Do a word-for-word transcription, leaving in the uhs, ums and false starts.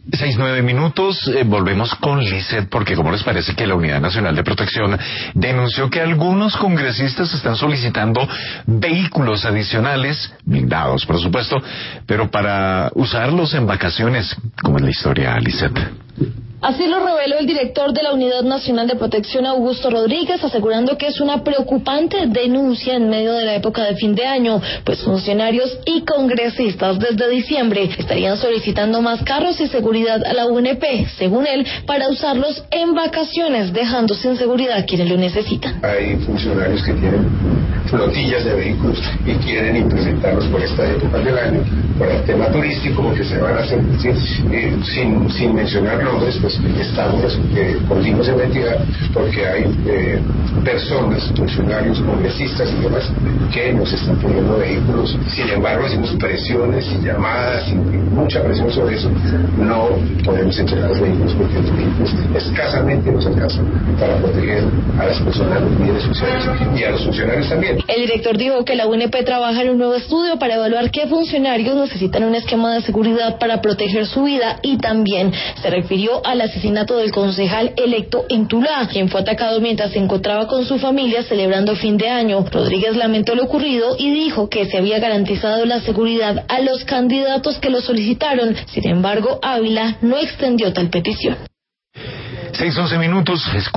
Seis, nueve minutos, eh, volvemos con Lizeth, porque ¿cómo les parece que la Unidad Nacional de Protección denunció que algunos congresistas están solicitando vehículos adicionales, blindados por supuesto, pero para usarlos en vacaciones? ¿Cómo es la historia, Lizeth? Así lo reveló el director de la Unidad Nacional de Protección, Augusto Rodríguez, asegurando que es una preocupante denuncia en medio de la época de fin de año, pues funcionarios y congresistas desde diciembre estarían solicitando más carros y seguridad a la U N P, según él, para usarlos en vacaciones, dejando sin seguridad a quienes lo necesitan. Hay funcionarios que tienen flotillas de vehículos y quieren implementarlos por esta época del año, por el tema turístico, porque se van a hacer sin, eh, sin, sin mencionar nombres, pues estamos eh, continuos en investigar, porque hay eh, personas, funcionarios, congresistas y demás, que nos están poniendo vehículos. Sin embargo, hacemos presiones y llamadas y mucha presión sobre eso. No podemos entregar los vehículos porque los vehículos escasamente nos alcanzan para proteger a las personas, los bienes sociales y a los funcionarios también. El director dijo que la U N P trabaja en un nuevo estudio para evaluar qué funcionarios necesitan un esquema de seguridad para proteger su vida, y también se refirió al asesinato del concejal electo en Tuluá, quien fue atacado mientras se encontraba con su familia celebrando fin de año. Rodríguez lamentó lo ocurrido y dijo que se había garantizado la seguridad a los candidatos que lo solicitaron. Sin embargo, Ávila no extendió tal petición. Seis, once minutos.